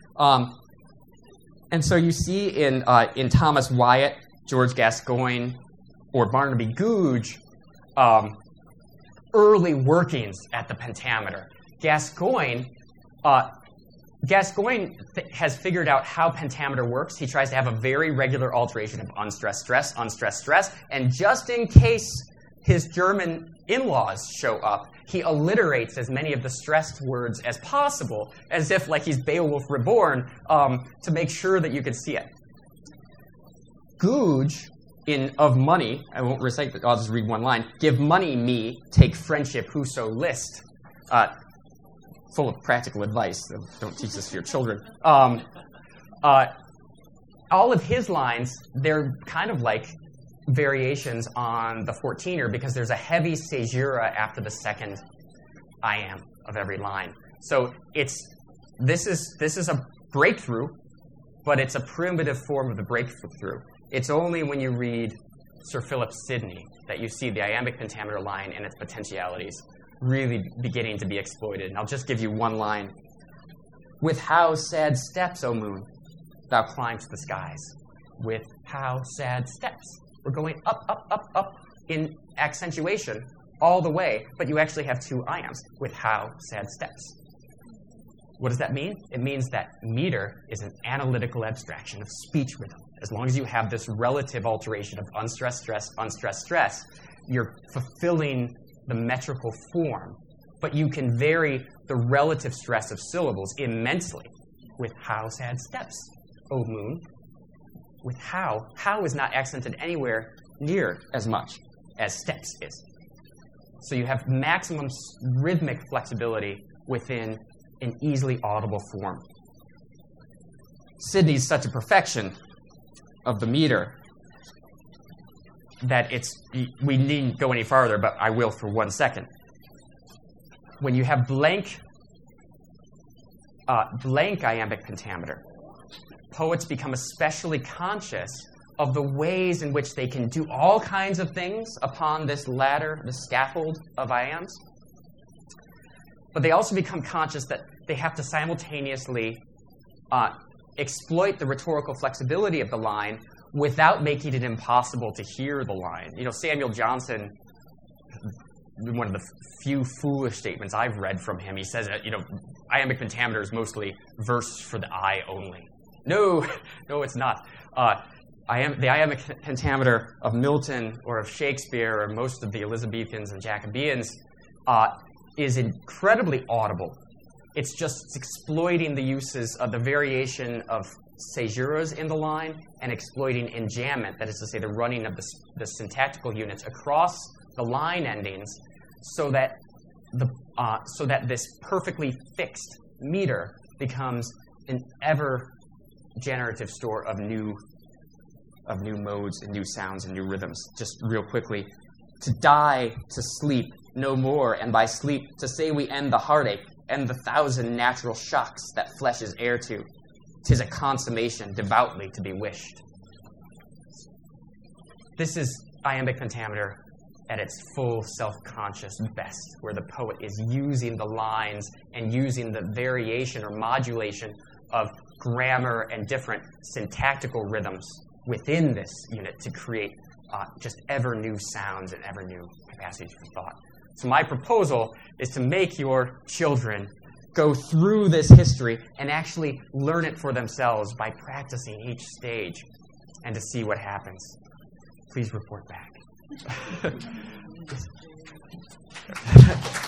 And so you see in Thomas Wyatt, George Gascoigne, or Barnaby Googe, early workings at the pentameter. Gascoigne has figured out how pentameter works. He tries to have a very regular alteration of unstressed stress, unstressed stress, and just in case his German in-laws show up, he alliterates as many of the stressed words as possible, as if like he's Beowulf Reborn, to make sure that you can see it. Googe, in Of Money, I won't recite, but I'll just read one line. Give money me, take friendship whoso list. Full of practical advice. Don't teach this to your children. All of his lines, they're kind of like variations on the 14er because there's a heavy caesura after the second I am of every line. So this is a breakthrough, but it's a primitive form of the breakthrough. It's only when you read Sir Philip Sidney that you see the iambic pentameter line and its potentialities really beginning to be exploited. And I'll just give you one line. With how sad steps, O moon, thou climbst the skies. With how sad steps. We're going up, up, up, up in accentuation all the way, but you actually have 2 iambs. With how sad steps. What does that mean? It means that meter is an analytical abstraction of speech rhythm. As long as you have this relative alteration of unstressed stress, unstressed stress, you're fulfilling the metrical form. But you can vary the relative stress of syllables immensely with how sad steps, O moon. with how. How is not accented anywhere near as much as steps is. So you have maximum rhythmic flexibility within an easily audible form. Sidney's such a perfection of the meter that we needn't go any farther, but I will for 1 second. When you have blank iambic pentameter, poets become especially conscious of the ways in which they can do all kinds of things upon this ladder, the scaffold of iambs. But they also become conscious that they have to simultaneously exploit the rhetorical flexibility of the line without making it impossible to hear the line. Samuel Johnson, one of the few foolish statements I've read from him, he says that, iambic pentameter is mostly verse for the eye only. No, it's not. The iambic pentameter of Milton or of Shakespeare or most of the Elizabethans and Jacobeans is incredibly audible. It's just exploiting the uses of the variation of caesuras in the line and exploiting enjambment, that is to say the running of the syntactical units across the line endings so that this perfectly fixed meter becomes an ever generative store of new modes and new sounds and new rhythms. Just real quickly, to die, to sleep, no more, and by sleep, to say we end the heartache and the 1,000 natural shocks that flesh is heir to. 'Tis a consummation devoutly to be wished. This is iambic pentameter at its full self-conscious best, where the poet is using the lines and using the variation or modulation of grammar and different syntactical rhythms within this unit to create just ever new sounds and ever new capacities for thought. So my proposal is to make your children go through this history and actually learn it for themselves by practicing each stage and to see what happens. Please report back.